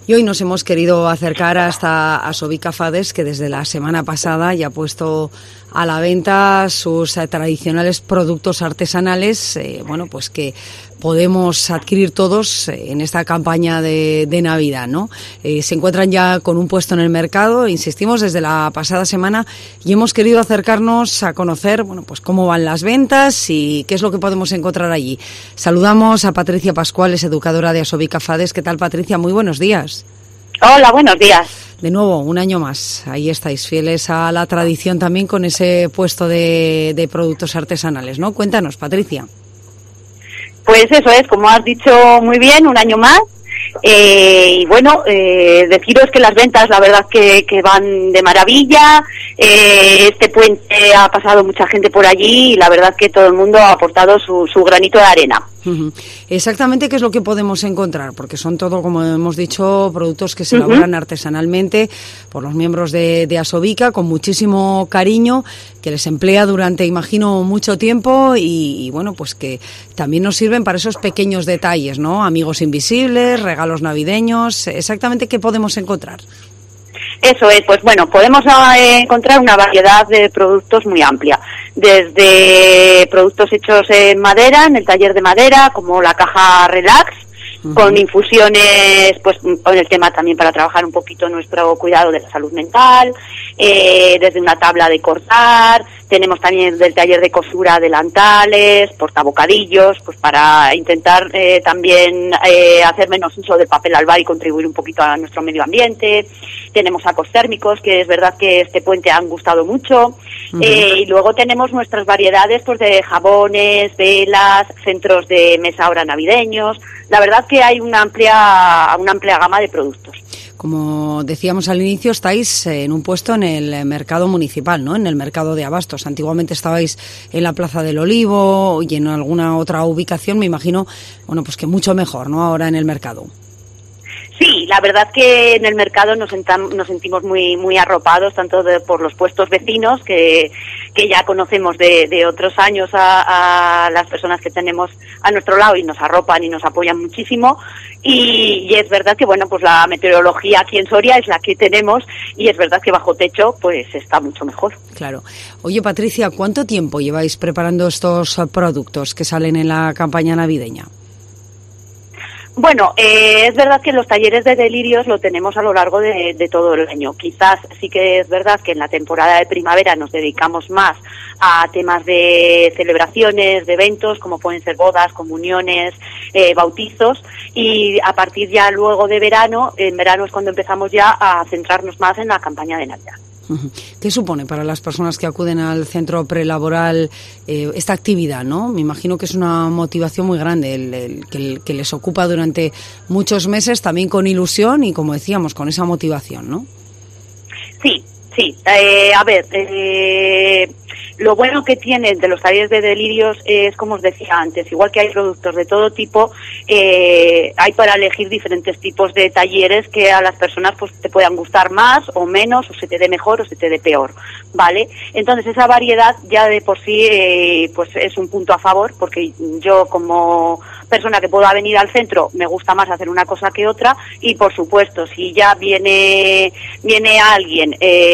Y hoy nos hemos querido acercar hasta Asobica Fades, que desde la semana pasada ya ha puesto a la venta sus tradicionales productos artesanales, pues que podemos adquirir todos en esta campaña de Navidad, ¿no? Se encuentran ya con un puesto en el mercado, insistimos, desde la pasada semana, y hemos querido acercarnos a conocer, pues cómo van las ventas y qué es lo que podemos encontrar allí. Saludamos a Patricia Pascual, es educadora de Asobica Fades. ¿Qué tal, Patricia? Muy buenos días. Hola, buenos días. De nuevo, un año más. Ahí estáis, fieles a la tradición también con ese puesto de productos artesanales, ¿no? Cuéntanos, Patricia. Pues eso es, como has dicho muy bien, un año más. Deciros que las ventas, la verdad que van de maravilla. Este puente ha pasado mucha gente por allí y la verdad que todo el mundo ha aportado su granito de arena. Exactamente, ¿qué es lo que podemos encontrar? Porque son todo, como hemos dicho, productos que se elaboran artesanalmente por los miembros de Asobica, con muchísimo cariño, que les emplea durante, imagino, mucho tiempo y pues que también nos sirven para esos pequeños detalles, ¿no? Amigos invisibles, regalos navideños. Exactamente, ¿qué podemos encontrar? Eso es, podemos encontrar una variedad de productos muy amplia, desde productos hechos en madera, en el taller de madera, como la caja Relax, con infusiones, con el tema también para trabajar un poquito nuestro cuidado de la salud mental, desde una tabla de cortar, tenemos también del taller de costura delantales, portabocadillos, para intentar también hacer menos uso del papel albal y contribuir un poquito a nuestro medio ambiente. Tenemos sacos térmicos, que es verdad que este puente han gustado mucho. Y luego tenemos nuestras variedades de jabones, velas, centros de mesa ahora navideños. La verdad que hay una amplia gama de productos. Como decíamos al inicio, estáis en un puesto en el mercado municipal, ¿no? En el mercado de abastos. Antiguamente estabais en la Plaza del Olivo y en alguna otra ubicación, me imagino, que mucho mejor, ¿no? Ahora en el mercado. Sí, la verdad que en el mercado nos sentimos muy arropados, tanto por los puestos vecinos, que ya conocemos de otros años a las personas que tenemos a nuestro lado y nos arropan y nos apoyan muchísimo. Y es verdad que, la meteorología aquí en Soria es la que tenemos y es verdad que bajo techo, está mucho mejor. Claro. Oye, Patricia, ¿cuánto tiempo lleváis preparando estos productos que salen en la campaña navideña? Es verdad que los talleres de delirios lo tenemos a lo largo de todo el año. Quizás sí que es verdad que en la temporada de primavera nos dedicamos más a temas de celebraciones, de eventos, como pueden ser bodas, comuniones, bautizos, y a partir ya luego de verano, en verano es cuando empezamos ya a centrarnos más en la campaña de Navidad. ¿Qué supone para las personas que acuden al centro prelaboral esta actividad, no? Me imagino que es una motivación muy grande que les ocupa durante muchos meses, también con ilusión y, como decíamos, con esa motivación, ¿no? Sí. Lo bueno que tienen de los talleres de delirios es, como os decía antes, igual que hay productos de todo tipo, hay para elegir diferentes tipos de talleres que a las personas te puedan gustar más o menos, o se te dé mejor o se te dé peor, ¿vale? Entonces esa variedad ya de por sí es un punto a favor, porque yo como persona que pueda venir al centro me gusta más hacer una cosa que otra, y por supuesto si ya viene alguien,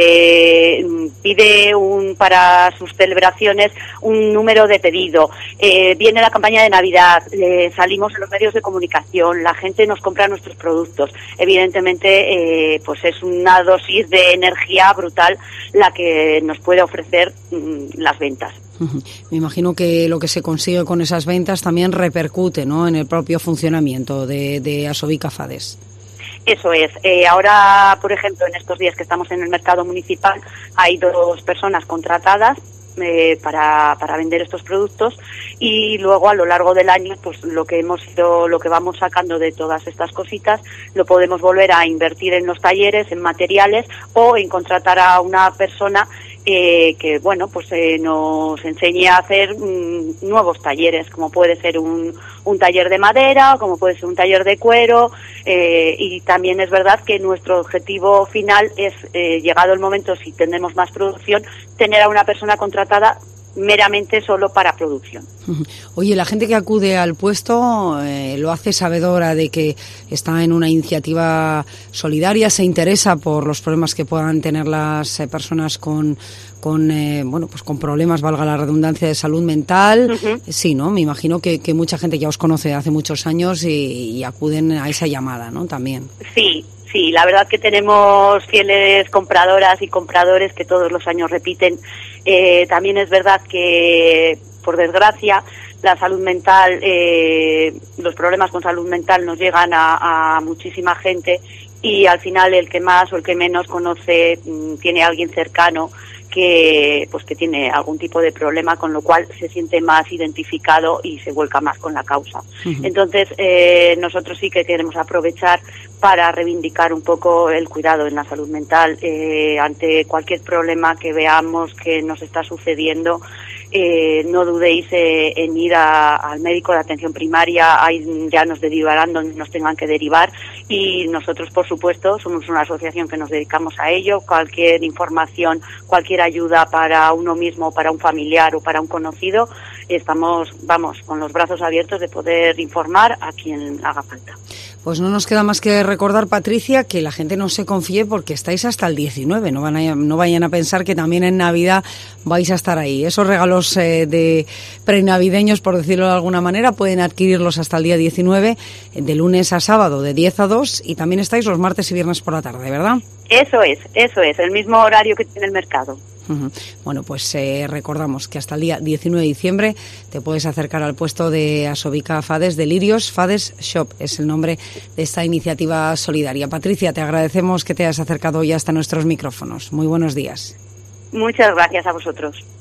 pide para sus celebraciones un número de pedido, viene la campaña de Navidad, salimos en los medios de comunicación, la gente nos compra nuestros productos, evidentemente es una dosis de energía brutal la que nos puede ofrecer las ventas. Me imagino que lo que se consigue con esas ventas también repercute, ¿no?, en el propio funcionamiento de Asobica Fades. Eso es. Ahora, por ejemplo, en estos días que estamos en el mercado municipal, hay 2 personas contratadas para vender estos productos, y luego a lo largo del año lo que vamos sacando de todas estas cositas lo podemos volver a invertir en los talleres, en materiales, o en contratar a una persona que nos enseñe a hacer nuevos talleres, como puede ser un taller de madera, como puede ser un taller de cuero, y también es verdad que nuestro objetivo final es, llegado el momento, si tenemos más producción, tener a una persona contratada meramente solo para producción. Oye, la gente que acude al puesto lo hace sabedora de que está en una iniciativa solidaria, se interesa por los problemas que puedan tener las personas con problemas, valga la redundancia, de salud mental. Sí, ¿no? Me imagino que mucha gente ya os conoce de hace muchos años y acuden a esa llamada, ¿no? También. Sí, la verdad que tenemos fieles compradoras y compradores que todos los años repiten. También es verdad que, por desgracia, la salud mental, los problemas con salud mental nos llegan a muchísima gente, y al final el que más o el que menos conoce tiene a alguien cercano que tiene algún tipo de problema, con lo cual se siente más identificado y se vuelca más con la causa. Entonces, nosotros sí que queremos aprovechar para reivindicar un poco el cuidado en la salud mental. Ante cualquier problema que veamos que nos está sucediendo, no dudéis en ir al médico de atención primaria. Ahí ya nos derivarán donde nos tengan que derivar, y nosotros, por supuesto, somos una asociación que nos dedicamos a ello. Cualquier información, cualquier ayuda para uno mismo, para un familiar o para un conocido, estamos, con los brazos abiertos de poder informar a quien haga falta. Pues no nos queda más que recordar, Patricia, que la gente no se confíe, porque estáis hasta el 19, no vayan a pensar que también en Navidad vais a estar ahí. Esos regalos de prenavideños, por decirlo de alguna manera, pueden adquirirlos hasta el día 19, de lunes a sábado, de 10 a 2, y también estáis los martes y viernes por la tarde, ¿verdad? Eso es, el mismo horario que tiene el mercado. Bueno, pues recordamos que hasta el día 19 de diciembre te puedes acercar al puesto de Asobica Fades, de Lirios Fades Shop, es el nombre de esta iniciativa solidaria. Patricia, te agradecemos que te hayas acercado ya hasta nuestros micrófonos. Muy buenos días. Muchas gracias a vosotros.